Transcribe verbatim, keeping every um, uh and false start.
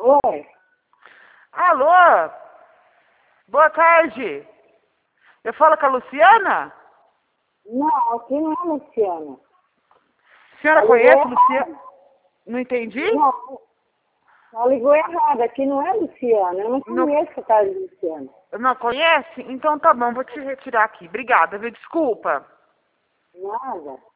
Oi. Alô? Boa tarde. Eu falo com a Luciana? Não, aqui não é Luciana. A senhora Ela conhece a ligou Luciana? Não entendi? Não, ela ligou errado. Aqui não é Luciana. Eu não Não, conheço a casa de Luciana. não conhece? Então tá bom, vou te retirar aqui. Obrigada, viu? Desculpa. Nada.